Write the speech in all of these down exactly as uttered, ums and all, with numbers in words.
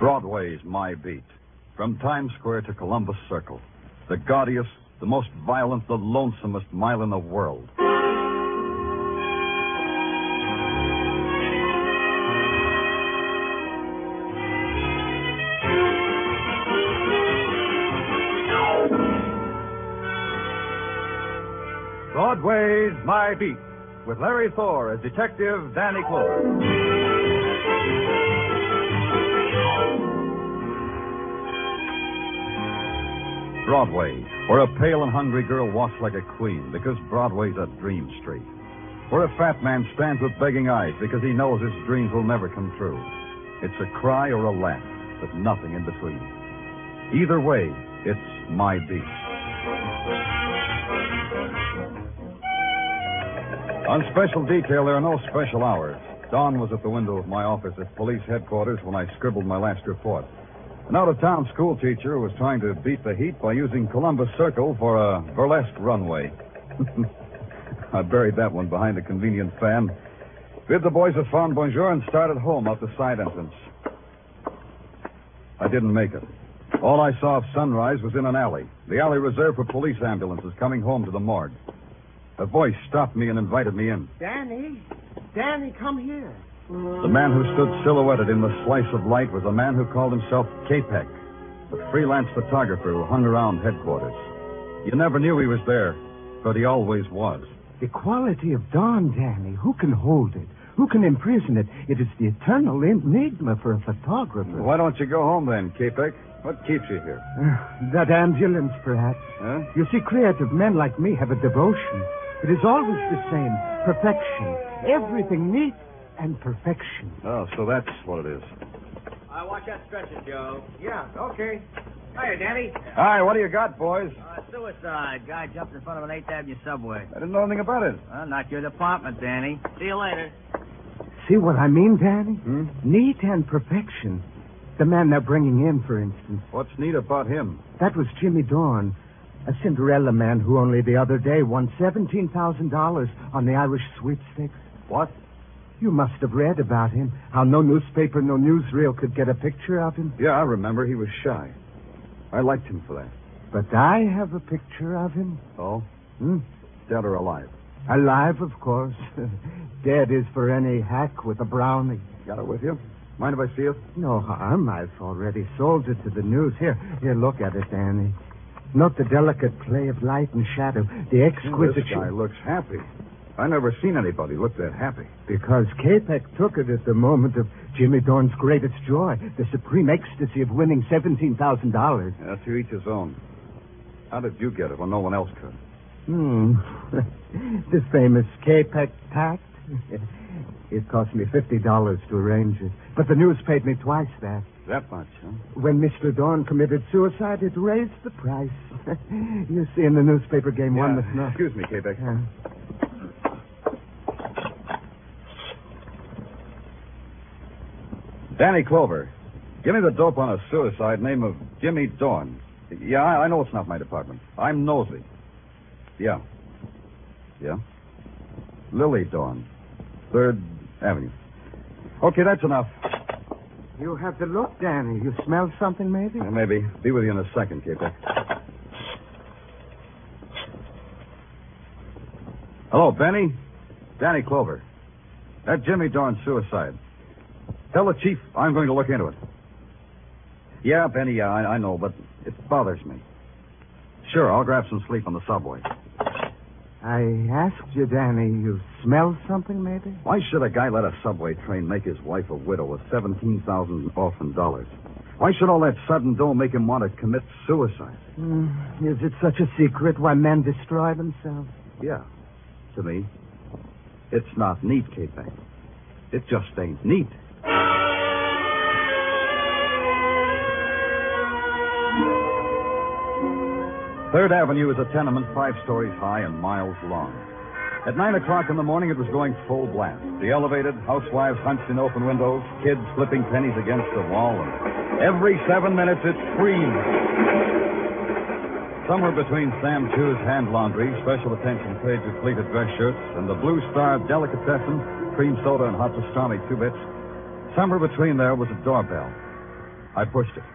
Broadway's my beat. From Times Square to Columbus Circle. The gaudiest, the most violent, the lonesomest mile in the world. Broadway's My Beat, with Larry Thor as Detective Danny Clover. Broadway, where a pale and hungry girl walks like a queen because Broadway's a dream street. Where a fat man stands with begging eyes because he knows his dreams will never come true. It's a cry or a laugh, but nothing in between. Either way, it's my beat. On special detail, there are no special hours. Don was at the window of my office at police headquarters when I scribbled my last report. An out-of-town school teacher was trying to beat the heat by using Columbus Circle for a burlesque runway. I buried that one behind a convenient fan, bid the boys a fond bonjour, and started home out the side entrance. I didn't make it. All I saw of sunrise was in an alley, the alley reserved for police ambulances coming home to the morgue. A voice stopped me and invited me in. Danny, Danny, come here. The man who stood silhouetted in the slice of light was a man who called himself Capek, a freelance photographer who hung around headquarters. You never knew he was there, but he always was. The quality of dawn, Danny. Who can hold it? Who can imprison it? It is the eternal enigma for a photographer. Why don't you go home then, Capek? What keeps you here? Uh, that ambulance, perhaps. Huh? You see, creative men like me have a devotion. It is always the same. Perfection. Everything neat and perfection. Oh, so that's what it is. Uh, watch that stretcher, Joe. Yeah, okay. Hiya, Danny. Hi, what do you got, boys? Uh, suicide. Guy jumped in front of an eighth Avenue subway. I didn't know anything about it. Well, not your department, Danny. See you later. See what I mean, Danny? Hmm? Neat and perfection. The man they're bringing in, for instance. What's neat about him? That was Jimmy Dorn, a Cinderella man who only the other day won seventeen thousand dollars on the Irish sweepstakes. What? You must have read about him, how no newspaper, no newsreel could get a picture of him. Yeah, I remember. He was shy. I liked him for that. But I have a picture of him. Oh? Hmm? Dead or alive? Alive, of course. Dead is for any hack with a brownie. Got it with you? Mind if I see it? No harm. I've already sold it to the news. Here, here, look at it, Danny. Note the delicate play of light and shadow, the exquisite... This guy looks happy. I never seen anybody look that happy. Because Capek took it at the moment of Jimmy Dorn's greatest joy, the supreme ecstasy of winning seventeen thousand dollars. Yeah, to each his own. How did you get it when no one else could? Hmm. The famous Capek pact. It cost me fifty dollars to arrange it. But the news paid me twice that. That much, huh? When Mister Dorn committed suicide, it raised the price. You see, in the newspaper game, Yeah. one must know. Excuse me, Capek. Yeah. Danny Clover. Give me the dope on a suicide name of Jimmy Dorn. Yeah, I, I know it's not my department. I'm nosy. Yeah. Yeah? Lily Dorn. Third Avenue. Okay, that's enough. You have the look, Danny. You smell something, maybe? Yeah, maybe. Be with you in a second, Capek. Hello, Benny. Danny Clover. That Jimmy Dorn suicide. Tell the chief I'm going to look into it. Yeah, Benny, yeah, I, I know, but it bothers me. Sure, I'll grab some sleep on the subway. I asked you, Danny, you smell something, maybe? Why should a guy let a subway train make his wife a widow with seventeen thousand orphan dollars? Why should all that sudden dough make him want to commit suicide? Mm, is it such a secret why men destroy themselves? Yeah, to me. It's not neat, Capek. It just ain't neat. Third Avenue is a tenement five stories high and miles long. At nine o'clock in the morning, it was going full blast. The elevated, housewives hunched in open windows, kids flipping pennies against the wall, and every seven minutes it screamed. Somewhere between Sam Chu's hand laundry, special attention paid to pleated dress shirts, and the Blue Star delicatessen, cream soda and hot pastrami two bits, somewhere between there was a doorbell. I pushed it.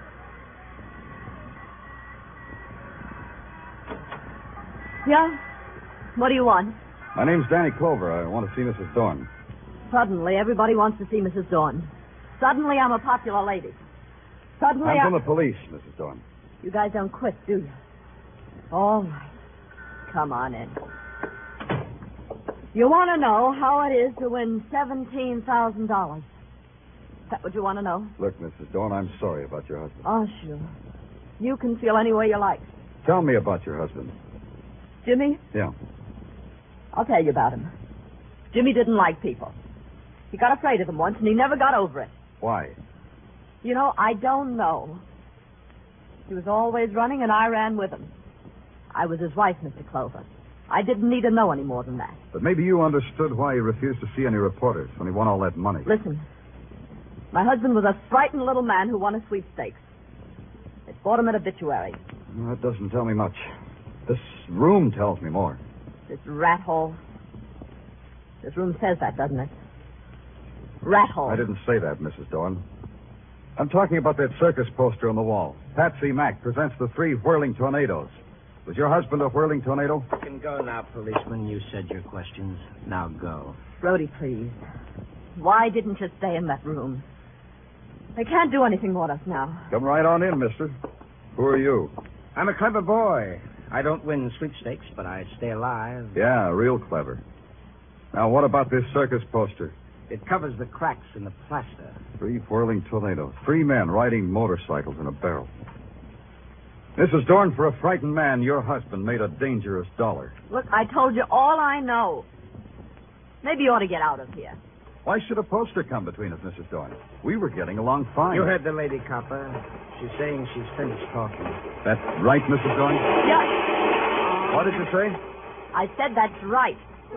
Yeah? What do you want? My name's Danny Clover. I want to see Missus Dorn. Suddenly, everybody wants to see Missus Dorn. Suddenly, I'm a popular lady. Suddenly, I'm I... from the police, Missus Dorn. You guys don't quit, do you? All right. Come on in. You want to know how it is to win seventeen thousand dollars. Is that what you want to know? Look, Missus Dorn, I'm sorry about your husband. Oh, sure. You can feel any way you like. Tell me about your husband. Jimmy? Yeah. I'll tell you about him. Jimmy didn't like people. He got afraid of them once, and he never got over it. Why? You know, I don't know. He was always running, and I ran with him. I was his wife, Mister Clover. I didn't need to know any more than that. But maybe you understood why he refused to see any reporters when he won all that money. Listen, my husband was a frightened little man who won a sweepstakes. It bought him an obituary. Well, that doesn't tell me much. This room tells me more. This rat hole. This room says that, doesn't it? Rat hole. I didn't say that, Missus Dorn. I'm talking about that circus poster on the wall. Patsy Mack presents the three whirling tornadoes. Was your husband a whirling tornado? You can go now, policeman. You said your questions. Now go. Brody, please. Why didn't you stay in that room? They can't do anything with us now. Come right on in, mister. Who are you? I'm a clever boy. I don't win sweepstakes, but I stay alive. Yeah, real clever. Now, what about this circus poster? It covers the cracks in the plaster. Three whirling tornadoes. Three men riding motorcycles in a barrel. Missus Dorn, for a frightened man, your husband made a dangerous dollar. Look, I told you all I know. Maybe you ought to get out of here. Why should a poster come between us, Missus Dorn? We were getting along fine. You heard the lady, copper. She's saying she's finished talking. That's right, Missus Dorn? Yeah. What did you say? I said that's right.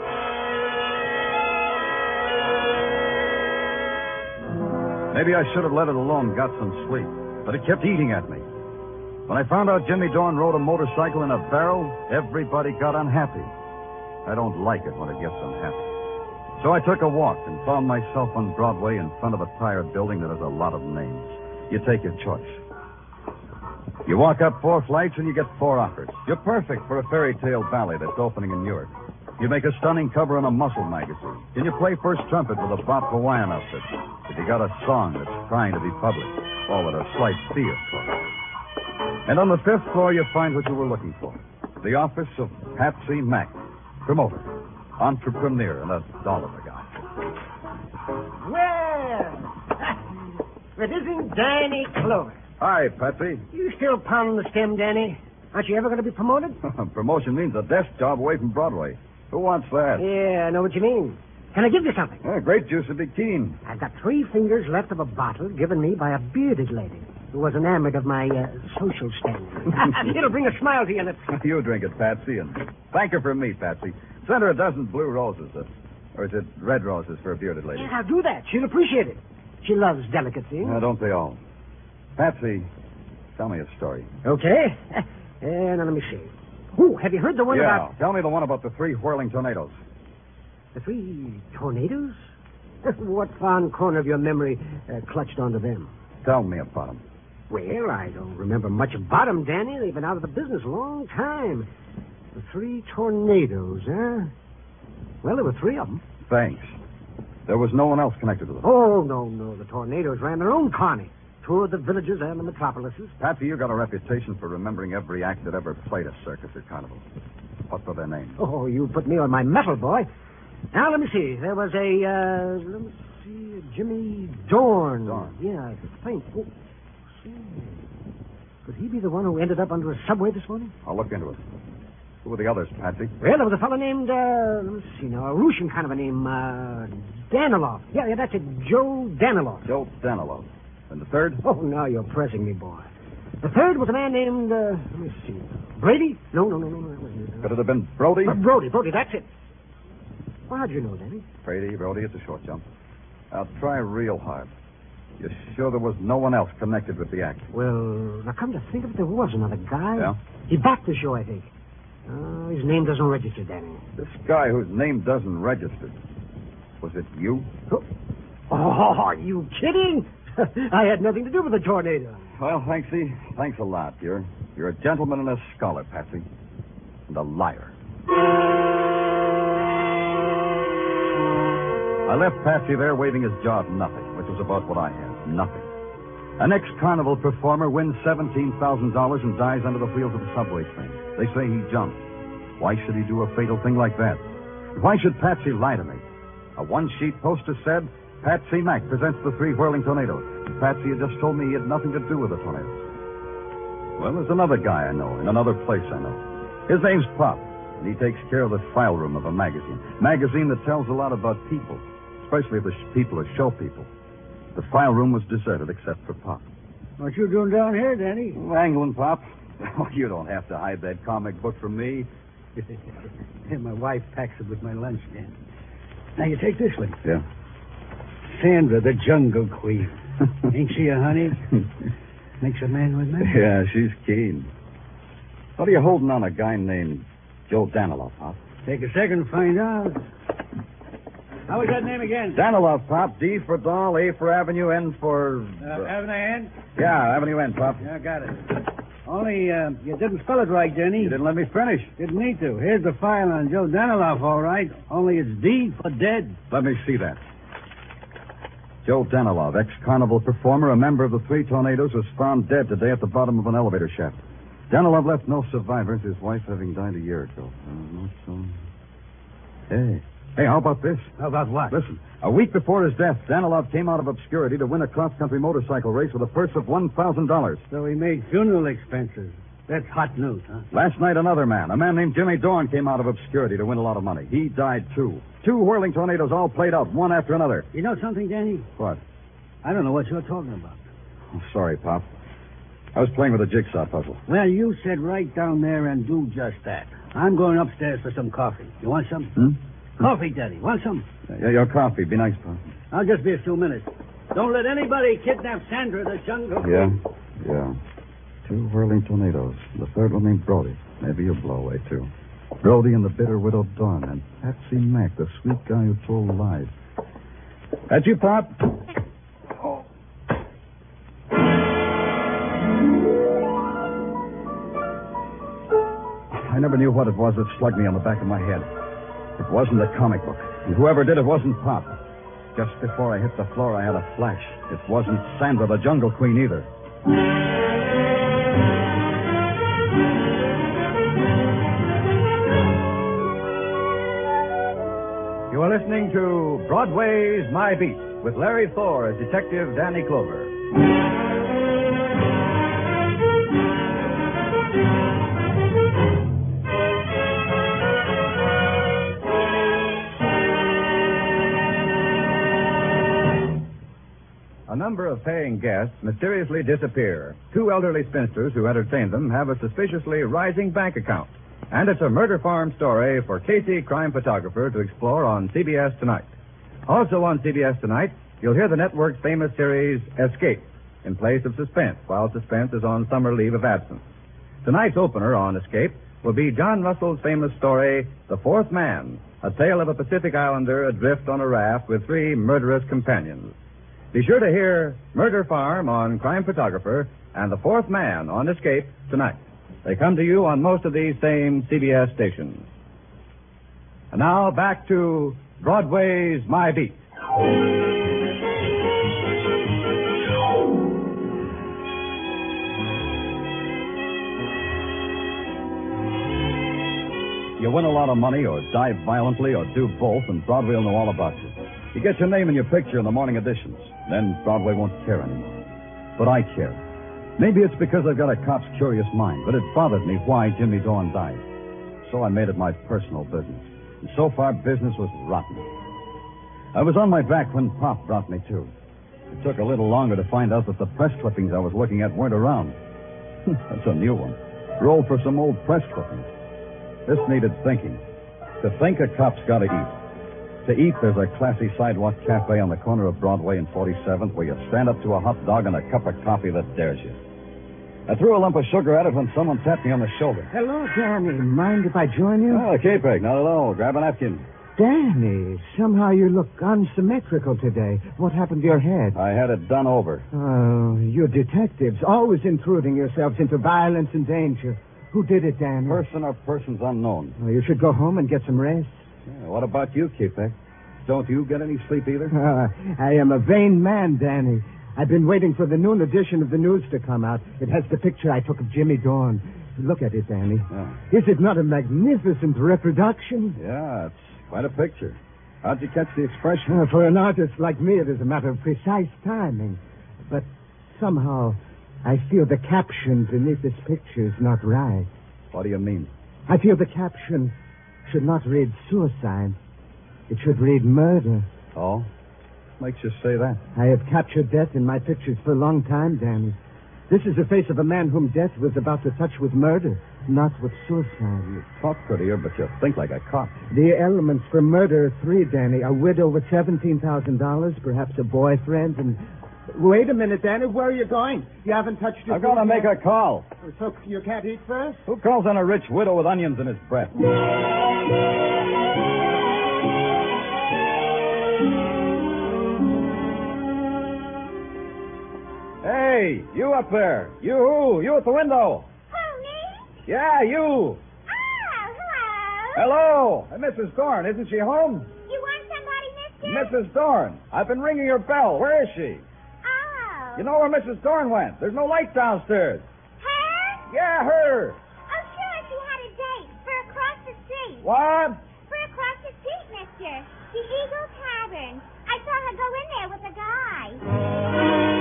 Maybe I should have let it alone, got some sleep. But it kept eating at me. When I found out Jimmy Dorn rode a motorcycle in a barrel, everybody got unhappy. I don't like it when it gets unhappy. So I took a walk and found myself on Broadway in front of a tired building that has a lot of names. You take your choice. You walk up four flights and you get four offers. You're perfect for a fairy tale ballet that's opening in Newark. You make a stunning cover in a muscle magazine. Can you play first trumpet with a Bob Hawaiian outfit? If you got a song that's trying to be published, all at a slight fee, of course. And on the fifth floor, you find what you were looking for. The office of Patsy Mack, promoter, entrepreneur, and a dollar guy. Well, it isn't Danny Clover. Hi, Patsy. You still pounding the stem, Danny? Aren't you ever going to be promoted? Promotion means a desk job away from Broadway. Who wants that? Yeah, I know what you mean. Can I give you something? Yeah, grape juice would be keen. I've got three fingers left of a bottle given me by a bearded lady who was enamored of my uh, social standing. It'll bring a smile to your lips. You drink it, Patsy, and thank her for me, Patsy. Send her a dozen blue roses, uh, or is it red roses for a bearded lady? Yeah, I'll do that. She'll appreciate it. She loves delicate things. Uh, don't they all? Patsy, tell me a story. Okay. Uh, now, let me see. Oh, have you heard the one yeah, about... tell me the one about the three whirling tornadoes. The three tornadoes? What fond corner of your memory uh, clutched onto them? Tell me about them. Well, I don't remember much about them, Danny. They've been out of the business a long time. The three tornadoes, huh? Well, there were three of them. Thanks. There was no one else connected to them. Oh, no, no. The tornadoes ran their own carny. Toured the villages and the metropolises. Patsy, you got a reputation for remembering every act that ever played a circus or carnival. What were their names? Oh, you put me on my mettle, boy. Now, let me see. There was a, uh, let me see, Jimmy Dorn. Dorn. Yeah, I think. Oh, see. Could he be the one who ended up under a subway this morning? I'll look into it. Who were the others, Patsy? Well, there was a fellow named, uh, let me see now, a Russian kind of a name, uh, Danilov. Yeah, yeah, that's it, Joe Danilov. Joe Danilov. And the third? Oh, now you're pressing me, boy. The third was a man named, uh, let me see, Brady? No, no, no, no, no. That wasn't it. Could it have been Brody? Uh, Brody, Brody, that's it. Well, how'd you know, Danny? Brady, Brody, it's a short jump. I'll try real hard. You're sure there was no one else connected with the act? Well, now come to think of it, there was another guy. Yeah? He backed the show, I think. Uh, his name doesn't register, Danny. This guy whose name doesn't register. Was it you? Oh, oh, are you kidding? I had nothing to do with the tornado. Well, Thanksy, thanks a lot. You're you're a gentleman and a scholar, Patsy. And a liar. I left Patsy there waving his jaw at nothing, which was about what I had. Nothing. An ex-carnival performer wins seventeen thousand dollars and dies under the wheels of a subway train. They say he jumped. Why should he do a fatal thing like that? Why should Patsy lie to me? A one-sheet poster said, Patsy Mack presents the three whirling tornadoes. Patsy had just told me he had nothing to do with the tornadoes. Well, there's another guy I know in another place I know. His name's Pop, and he takes care of the file room of a magazine. Magazine that tells a lot about people, especially the sh- people who show people. The file room was deserted except for Pop. What you doing down here, Danny? Wrangling, Pop. Oh, you don't have to hide that comic book from me. My wife packs it with my lunch, Dan. Now, you take this one. Yeah. Sandra, the Jungle Queen. Ain't she a honey? Makes a man with me. Yeah, she's keen. What are you holding on a guy named Joe Danilov, Pop? Take a second to find out. How was that name again? Danilov, Pop. D for doll, A for avenue, N for... Uh, Avenue N? Yeah, avenue N, Pop. Yeah, got it. Only, uh, you didn't spell it right, Denny. You didn't let me finish. Didn't need to. Here's the file on Joe Danilov, all right. Only it's D for dead. Let me see that. Joe Danilov, ex-carnival performer, a member of the Three Tornadoes, was found dead today at the bottom of an elevator shaft. Danilov left no survivors, his wife having died a year ago. Uh, not so... Hey. Hey, how about this? How about what? Listen, a week before his death, Danilov came out of obscurity to win a cross-country motorcycle race with a purse of one thousand dollars. So he made funeral expenses. That's hot news, huh? Last night, another man, a man named Jimmy Dorn, came out of obscurity to win a lot of money. He died, too. Two whirling tornadoes all played out, one after another. You know something, Danny? What? I don't know what you're talking about. Oh, sorry, Pop. I was playing with a jigsaw puzzle. Well, you said right down there and do just that. I'm going upstairs for some coffee. You want some? Hmm? Coffee, Daddy. Want some? Yeah, your coffee. Be nice, Pop. I'll just be a few minutes. Don't let anybody kidnap Sandra, the Jungle. Yeah? Yeah. Two whirling tornadoes. The third one named Brody. Maybe you'll blow away, too. Brody and the bitter widow Dawn. And Patsy Mack, the sweet guy who told lies. That's you, Pop? Oh. I never knew what it was that slugged me on the back of my head. It wasn't a comic book. And whoever did it wasn't Pop. Just before I hit the floor, I had a flash. It wasn't Sandra, the Jungle Queen, either. You are listening to Broadway's My Beat with Larry Thor as Detective Danny Clover. A number of paying guests mysteriously disappear. Two elderly spinsters who entertain them have a suspiciously rising bank account. And it's a murder farm story for Casey, crime photographer, to explore on C B S Tonight. Also on C B S Tonight, you'll hear the network's famous series, Escape, in place of Suspense, while Suspense is on summer leave of absence. Tonight's opener on Escape will be John Russell's famous story, The Fourth Man, a tale of a Pacific Islander adrift on a raft with three murderous companions. Be sure to hear Murder Farm on Crime Photographer and The Fourth Man on Escape tonight. They come to you on most of these same C B S stations. And now back to Broadway's My Beat. You win a lot of money or die violently or do both, and Broadway will know all about you. You get your name and your picture in the morning editions. Then Broadway won't care anymore. But I care. Maybe it's because I've got a cop's curious mind, but it bothered me why Jimmy Dorn died. So I made it my personal business. And so far, business was rotten. I was on my back when Pop brought me to. It took a little longer to find out that the press clippings I was looking at weren't around. That's a new one. Rolled for some old press clippings. This needed thinking. To think, a cop's got to eat. To eat, there's a classy sidewalk cafe on the corner of Broadway and forty-seventh where you stand up to a hot dog and a cup of coffee that dares you. I threw a lump of sugar at it when someone tapped me on the shoulder. Hello, Danny. Mind if I join you? Oh, K-Peg, not at all. Grab a napkin. Danny, somehow you look unsymmetrical today. What happened to your head? I had it done over. Oh, you detectives, always intruding yourselves into violence and danger. Who did it, Danny? Person or persons unknown. Oh, you should go home and get some rest. Yeah, what about you, Kipek? Don't you get any sleep either? Uh, I am a vain man, Danny. I've been waiting for the noon edition of the news to come out. It has the picture I took of Jimmy Dorn. Look at it, Danny. Yeah. Is it not a magnificent reproduction? Yeah, it's quite a picture. How'd you catch the expression? Uh, for an artist like me, it is a matter of precise timing. But somehow, I feel the caption beneath this picture is not right. What do you mean? I feel the caption should not read suicide. It should read murder. Oh? Makes you say that? I have captured death in my pictures for a long time, Danny. This is the face of a man whom death was about to touch with murder, not with suicide. You talk prettier, but you think like a cop. The elements for murder are three, Danny. A widow with seventeen thousand dollars, perhaps a boyfriend, and... Wait a minute, Danny. Where are you going? You haven't touched your... I'm going to make yet? a call. So you can't eat first? Who calls on a rich widow with onions in his breath? Hey, you up there. You, you at the window. Who, me? Yeah, you. Oh, Hello. hello. Hey, Missus Dorn, isn't she home? You want somebody, mister? Missus Dorn. I've been ringing her bell. Where is she? Oh. You know where Missus Dorn went? There's no light downstairs. Her? Yeah, her. Oh, sure, she had a date for across the street. What? For across the street, mister. The Eagle Tavern. I saw her go in there with a guy.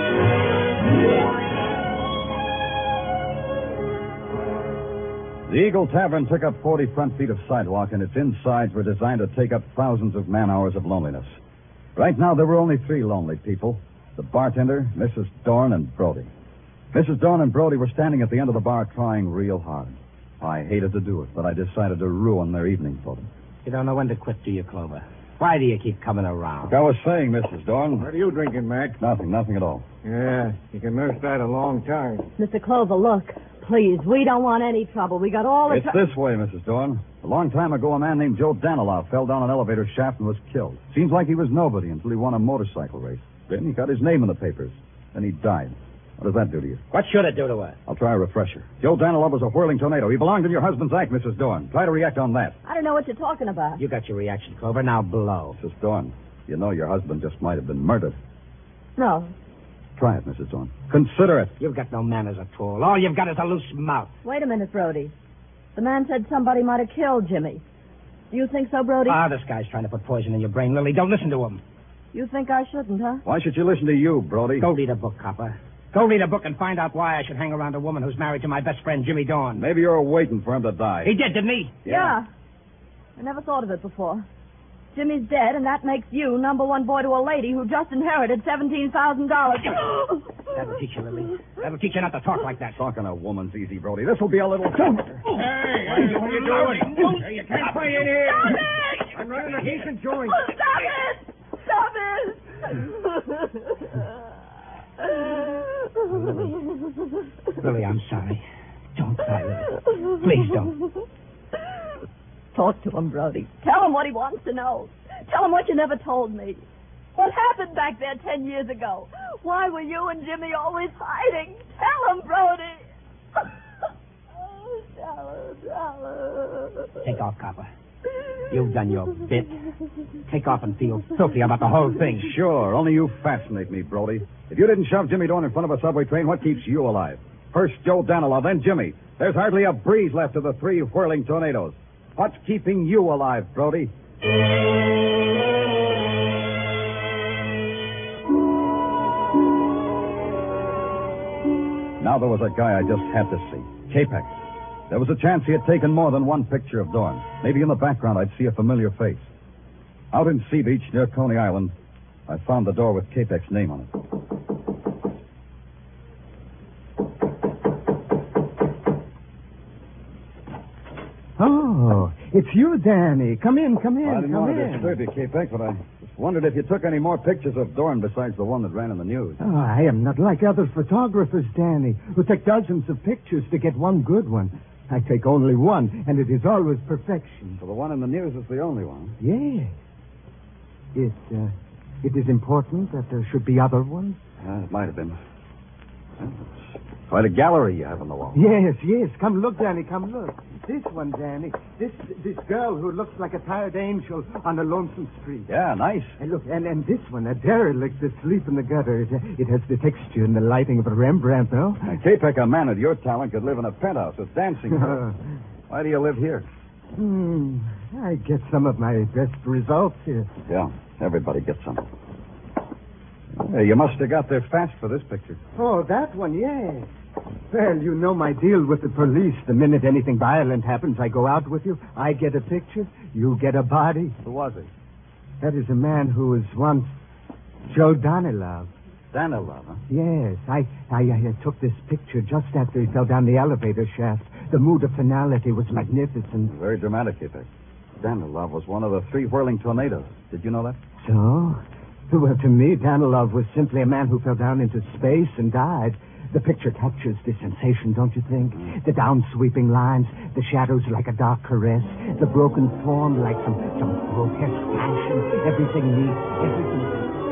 The Eagle Tavern took up forty front feet of sidewalk, and its insides were designed to take up thousands of man-hours of loneliness. Right now, there were only three lonely people. The bartender, Missus Dorn, and Brody. Missus Dorn and Brody were standing at the end of the bar trying real hard. I hated to do it, but I decided to ruin their evening for them. You don't know when to quit, do you, Clover? Why do you keep coming around? Like I was saying, Missus Dorn. What are you drinking, Mac? Nothing, nothing at all. Yeah, you can nurse that a long time. Mister Clover, look. Please, we don't want any trouble. We got all the... It's tr- this way, Missus Dorn. A long time ago, a man named Joe Danilow fell down an elevator shaft and was killed. Seems like he was nobody until he won a motorcycle race. Then he got his name in the papers. Then he died. What does that do to you? What should it do to her? I'll try a refresher. Joe Danilow was a whirling tornado. He belonged in your husband's act, Missus Dorn. Try to react on that. I don't know what you're talking about. You got your reaction, Clover. Now blow. Missus Dorn, you know your husband just might have been murdered. No. Try it, Missus Dorn. Consider it. You've got no manners at all. All you've got is a loose mouth. Wait a minute, Brody. The man said somebody might have killed Jimmy. Do you think so, Brody? Ah, this guy's trying to put poison in your brain, Lily. Don't listen to him. You think I shouldn't, huh? Why should you listen to you, Brody? Go read a book, copper. Go read a book and find out why I should hang around a woman who's married to my best friend, Jimmy Dorn. Maybe you're waiting for him to die. He did, didn't he? Yeah. I never thought of it before. Jimmy's dead, and that makes you number one boy to a lady who just inherited seventeen thousand dollars. That'll teach you, Lily. That'll teach you not to talk like that. Talking a woman's easy, Brody. This will be a little... Hey, hey, what are you doing? Hey, you can't play in here. Stop it! I'm running a decent joint. Oh, stop it! Stop it! Lily. Lily, I'm sorry. Don't cry, Lily. Please don't. Talk to him, Brody. Tell him what he wants to know. Tell him what you never told me. What happened back there ten years ago? Why were you and Jimmy always fighting? Tell him, Brody. Oh, tell him, tell him. Take off, copper. You've done your bit. Take off and feel filthy about the whole thing. Sure, only you fascinate me, Brody. If you didn't shove Jimmy Dorn in front of a subway train, what keeps you alive? First Joe Danilow, then Jimmy. There's hardly a breeze left of the three whirling tornadoes. What's keeping you alive, Brody? Now there was a guy I just had to see. Capex. There was a chance he had taken more than one picture of Dorn. Maybe in the background I'd see a familiar face. Out in Sea Beach near Coney Island, I found the door with Capex's name on it. Oh, it's you, Danny. Come in, come in, I didn't come want to in. disturb you, Capex, but I just wondered if you took any more pictures of Dorn besides the one that ran in the news. Oh, I am not like other photographers, Danny, who take dozens of pictures to get one good one. I take only one, and it is always perfection. So the one in the news is the only one. Yes. It, uh, it is important that there should be other ones? Uh, it might have been. Well, it's quite a gallery you have on the wall. Yes, yes. Come look, Danny, come look. This one, Danny. This this girl who looks like a tired angel on a lonesome street. Yeah, nice. And look, and, and this one, a derelict asleep in the gutter. It, it has the texture and the lighting of a Rembrandt, though. Now, K-Peck, a man of your talent could live in a penthouse with dancing. Why do you live here? Hmm. I get some of my best results here. Yeah, everybody gets some. Hey, you must have got there fast for this picture. Oh, that one, yes. Well, you know my deal with the police. The minute anything violent happens, I go out with you. I get a picture. You get a body. Who was he? That is a man who was once Joe Danilov. Danilov, huh? Yes. I, I, I took this picture just after he fell down the elevator shaft. The mood of finality was magnificent. Very dramatic, K-Peck. Danilov was one of the three whirling tornadoes. Did you know that? So? Well, to me, Danilov was simply a man who fell down into space and died. The picture captures the sensation, don't you think? Mm. The down-sweeping lines, the shadows like a dark caress, the broken form like some, some grotesque passion, everything neat, everything...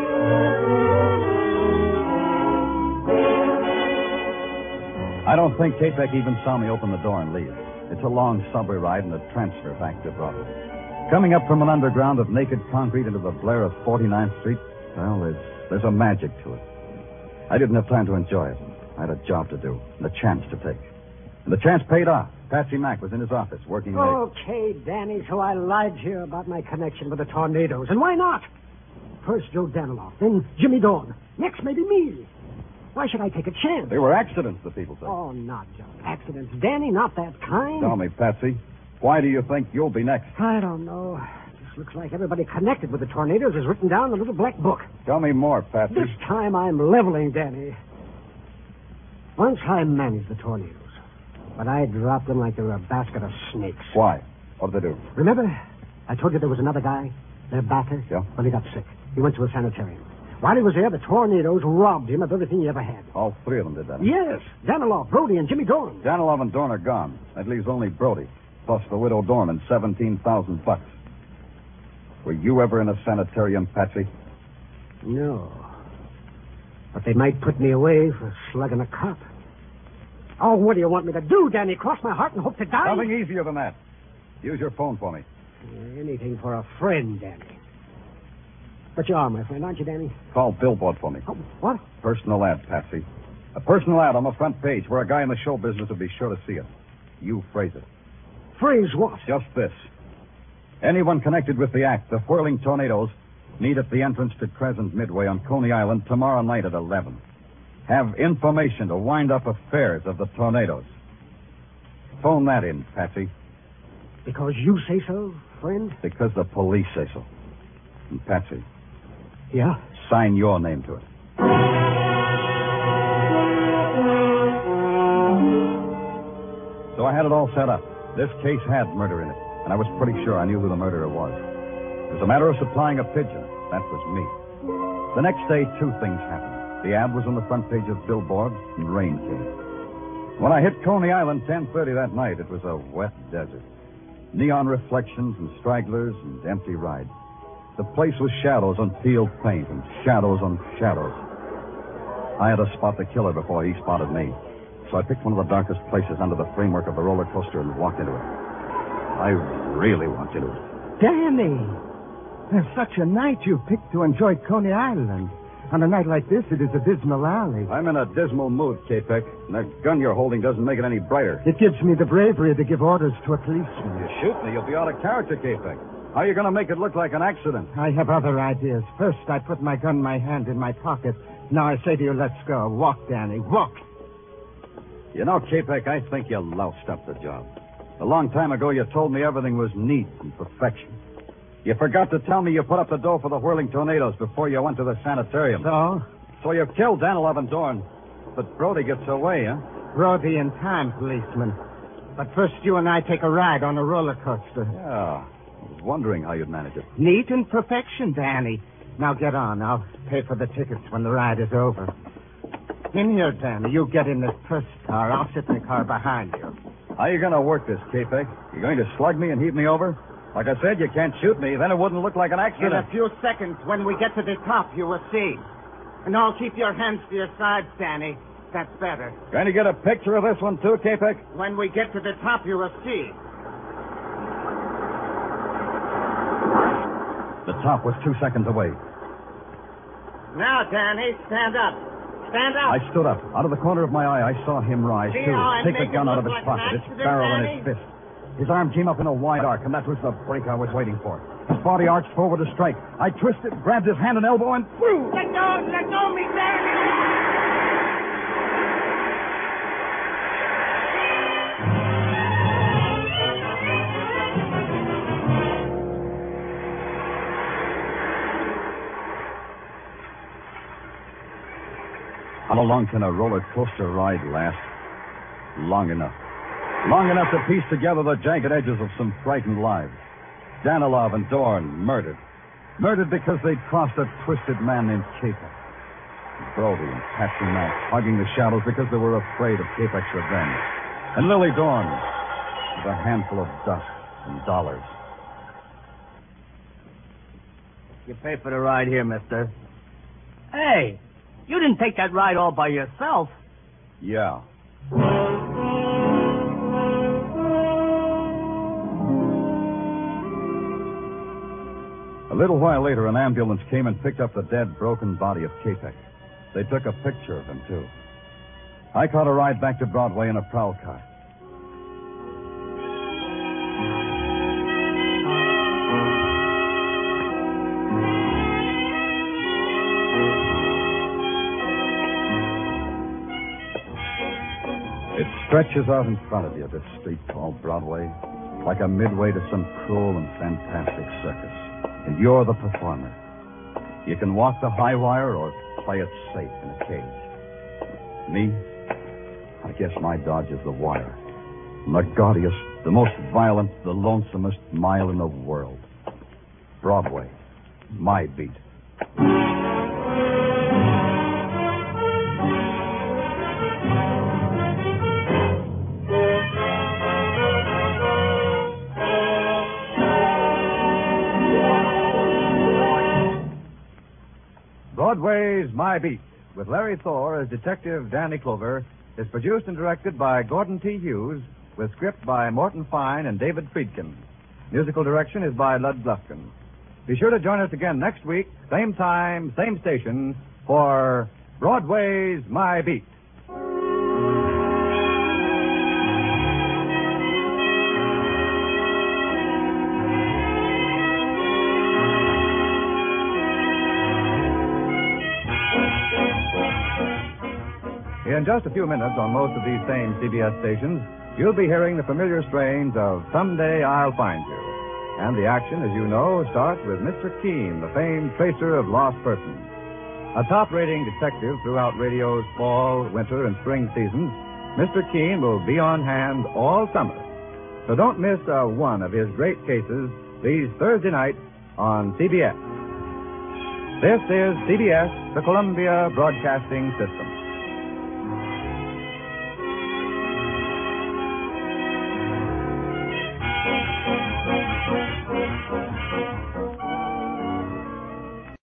I don't think K-Peck even saw me open the door and leave. It's a long subway ride and a transfer back to Broadway. Coming up from an underground of naked concrete into the blare of forty-ninth Street, well, there's, there's a magic to it. I didn't have time to enjoy it. I had a job to do and a chance to take. And the chance paid off. Patsy Mack was in his office working late. Okay, Danny, so I lied to you about my connection with the tornadoes. And why not? First Joe Danilov, then Jimmy Dorn. Next, maybe me. Why should I take a chance? They were accidents, the people say. Oh, not just accidents. Danny, not that kind. Tell me, Patsy, why do you think you'll be next? I don't know. This looks like everybody connected with the tornadoes is written down in a little black book. Tell me more, Patsy. This time I'm leveling, Danny. Once I managed the tornadoes, but I dropped them like they were a basket of snakes. Why? What did they do? Remember, I told you there was another guy, their backer? Yeah. Well, he got sick. He went to a sanitarium. While he was there, the tornadoes robbed him of everything he ever had. All three of them did that? Yes. Danilov, Brody, and Jimmy Dorn. Danilov and Dorn are gone. That leaves only Brody, plus the widow Dorman, seventeen thousand bucks. Were you ever in a sanitarium, Patsy? No. But they might put me away for slugging a cop. Oh, what do you want me to do, Danny? Cross my heart and hope to die? Nothing easier than that. Use your phone for me. Anything for a friend, Danny. But you are my friend, aren't you, Danny? Call Billboard for me. Oh, what? Personal ad, Patsy. A personal ad on the front page where a guy in the show business will be sure to see it. You phrase it. Phrase what? Just this. Anyone connected with the act, the whirling tornadoes, meet at the entrance to Crescent Midway on Coney Island tomorrow night at eleven. Have information to wind up affairs of the tornadoes. Phone that in, Patsy. Because you say so, friend? Because the police say so. And Patsy. Yeah? Sign your name to it. So I had it all set up. This case had murder in it, and I was pretty sure I knew who the murderer was. It was a matter of supplying a pigeon. That was me. The next day, two things happened. The ad was on the front page of Billboard, and rain came. When I hit Coney Island ten thirty that night, it was a wet desert. Neon reflections and stragglers and empty rides. The place was shadows on peeled paint and shadows on shadows. I had to spot the killer before he spotted me. So I picked one of the darkest places under the framework of the roller coaster and walked into it. I really walked into it. Danny! There's such a night you picked to enjoy Coney Island. On a night like this, it is a dismal alley. I'm in a dismal mood, K-Peck, and that gun you're holding doesn't make it any brighter. It gives me the bravery to give orders to a policeman. You shoot me, you'll be out of character, K-Peck. How are you going to make it look like an accident? I have other ideas. First, I put my gun in my hand in my pocket. Now I say to you, let's go. Walk, Danny, walk. You know, K-Peck, I think you loused up the job. A long time ago, you told me everything was neat and perfection. You forgot to tell me you put up the dough for the whirling tornadoes before you went to the sanitarium. So? So you killed Danilov and Dorn. But Brody gets away, huh? Brody in time, policeman. But first you and I take a ride on a roller coaster. Yeah. I was wondering how you'd manage it. Neat and perfection, Danny. Now get on. I'll pay for the tickets when the ride is over. In here, Danny. You get in this first car. I'll sit in the car behind you. How are you going to work this, K-Peck? You going to slug me and heave me over? Like I said, you can't shoot me. Then it wouldn't look like an In accident. a few seconds, when we get to the top, you will see. And now keep your hands to your sides, Danny. That's better. Going to get a picture of this one, too, K-Peck? When we get to the top, you will see. The top was two seconds away. Now, Danny, stand up. Stand up. I stood up. Out of the corner of my eye, I saw him rise, See too. how I Take the make gun it out of look his like an pocket, its accident, barrel in Danny? his fist. His arm came up in a wide arc, and that was the break I was waiting for. His body arched forward to strike. I twisted, grabbed his hand and elbow, and threw. Let go! Let go, me, Danny! How long can a roller coaster ride last? Long enough. Long enough to piece together the jagged edges of some frightened lives. Danilov and Dorn murdered. Murdered because they'd crossed a twisted man named K-Peck. Brody and Patsy Mack hugging the shadows because they were afraid of K-Peck's revenge. And Lily Dorn with a handful of dust and dollars. You pay for the ride here, mister. Hey, you didn't take that ride all by yourself. Yeah. A little while later, an ambulance came and picked up the dead, broken body of K-Peck. They took a picture of him, too. I caught a ride back to Broadway in a prowl car. It stretches out in front of you, this street called Broadway, like a midway to some cruel and fantastic circus. And you're the performer. You can walk the high wire or play it safe in a cage. Me, I guess my dodge is the wire. The gaudiest, the most violent, the lonesomest mile in the world. Broadway, my beat. Broadway's My Beat, with Larry Thor as Detective Danny Clover, is produced and directed by Gordon T. Hughes, with script by Morton Fine and David Friedkin. Musical direction is by Lud Gluskin. Be sure to join us again next week, same time, same station, for Broadway's My Beat. In just a few minutes on most of these same C B S stations, you'll be hearing the familiar strains of Someday I'll Find You. And the action, as you know, starts with Mister Keene, the famed tracer of lost persons. A top-rating detective throughout radio's fall, winter, and spring seasons, Mister Keene will be on hand all summer. So don't miss uh, one of his great cases these Thursday nights on C B S. This is C B S, the Columbia Broadcasting System.